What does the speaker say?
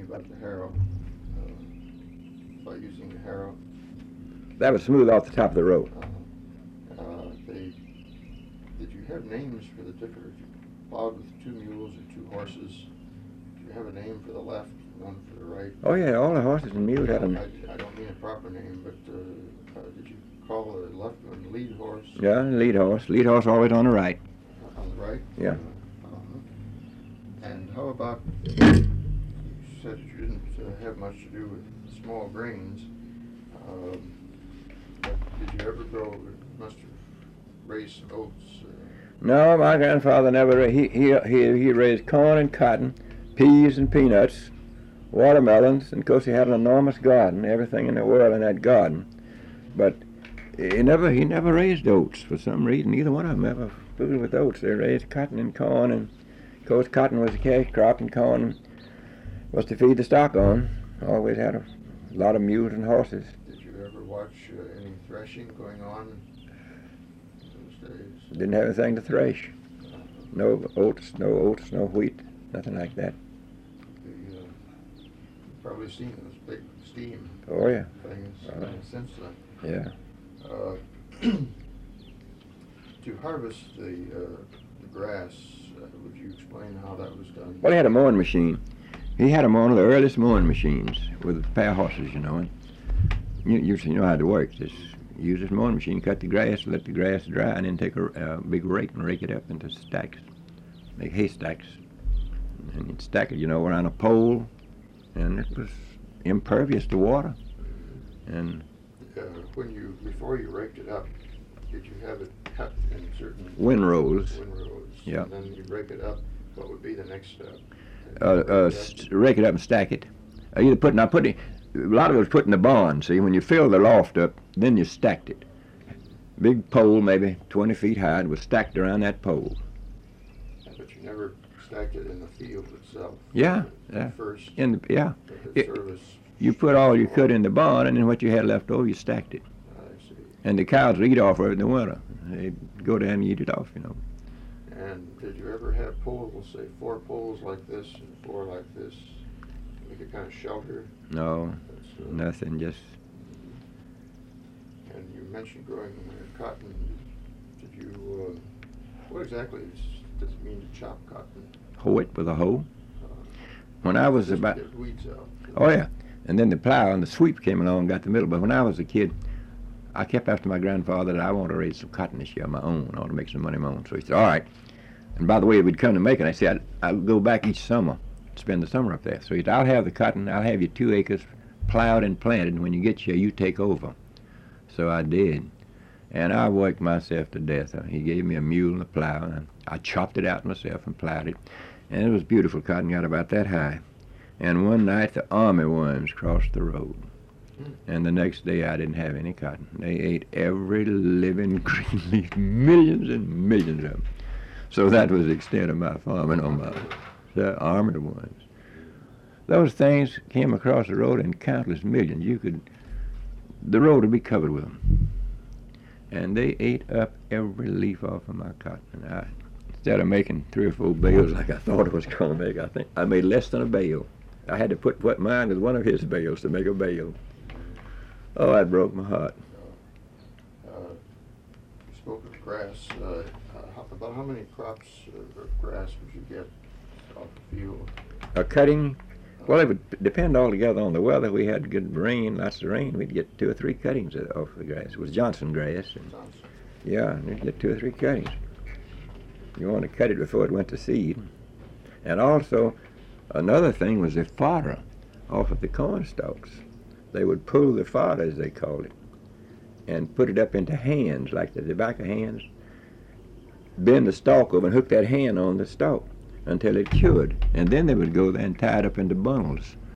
about the harrow, by using the harrow. That was smooth off the top of the row. Did you have names for the different, if you plowed with 2 mules or 2 horses, did you have a name for the left, one for the right? Oh yeah, all the horses and mules had them. I don't mean a proper name, but did you call the left one lead horse? Yeah, lead horse. Lead horse always on the right. On the right? Yeah. And how about, you said that you didn't have much to do with small grains. Did you ever grow, must have raised some oats? No, my grandfather never. He raised corn and cotton, peas and peanuts, watermelons, and of course he had an enormous garden, everything in the world in that garden. But he never raised oats for some reason. Neither one of them ever fooled with oats. They raised cotton and corn, and of course cotton was a cash crop, and corn was to feed the stock on. Always had a lot of mules and horses. Did you ever watch any threshing going on in those days? Didn't have anything to thresh. No oats, no wheat, nothing like that. You've probably seen those big steam Oh yeah. things since then. Yeah. To harvest the grass, would you explain how that was done? Well, he had a mowing machine. He had one of the earliest mowing machines with a pair of horses, you know. And you know how it works. Just use this mowing machine, cut the grass, let the grass dry, and then take a big rake and rake it up into stacks, make haystacks. And you'd stack it, you know, around a pole, and it was impervious to water. And before you raked it up, did you have it cut in certain windrows? Yeah. And then you break it up. What would be the next step? Rake it up and stack it. A lot of it was put in the barn. See, when you filled the loft up, then you stacked it. Big pole, maybe 20 feet high, was stacked around that pole. But you never stacked it in the field itself. Yeah. First. You put all you could in the barn, and then what you had left over, you stacked it. I see. And the cows would eat off of it in the winter. They'd go down and eat it off, you know. And did you ever have poles, say 4 poles like this and 4 like this, make a kind of shelter? No, nothing, just... And you mentioned growing cotton. Did you, what exactly does it mean to chop cotton? Hoe it with a hoe. When I was about... Get weeds out. Oh, yeah. And then the plow and the sweep came along and got the middle. But when I was a kid, I kept after my grandfather that I want to raise some cotton this year of my own. I want to make some money of my own. So he said, all right. And by the way, we'd come to make it. I said, I'll go back each summer, spend the summer up there. So he said, I'll have the cotton. I'll have you 2 acres plowed and planted. And when you get here, you take over. So I did. And I worked myself to death. He gave me a mule and a plow. And I chopped it out myself and plowed it. And it was beautiful cotton, got about that high. And one night the army worms crossed the road. And the next day I didn't have any cotton. They ate every living green leaf, millions and millions of them. So that was the extent of my farming on the army worms. Those things came across the road in countless millions. The road would be covered with them. And they ate up every leaf off of my cotton. And instead of making 3 or 4 bales like I thought it was going to make, I think I made less than a bale. I had to put mine with one of his bales to make a bale. Oh, that broke my heart. You spoke of grass. About how many crops of grass would you get off the field? A cutting? Well, it would depend altogether on the weather. We had good rain, lots of rain. We'd get 2 or 3 cuttings off the grass. It was Johnson grass. And, yeah, and you'd get 2 or 3 cuttings. You want to cut it before it went to seed. And also, another thing was the fodder off of the corn stalks. They would pull the fodder, as they called it, and put it up into hands, like the tobacco hands, bend the stalk over and hook that hand on the stalk until it cured. And then they would go there and tie it up into bundles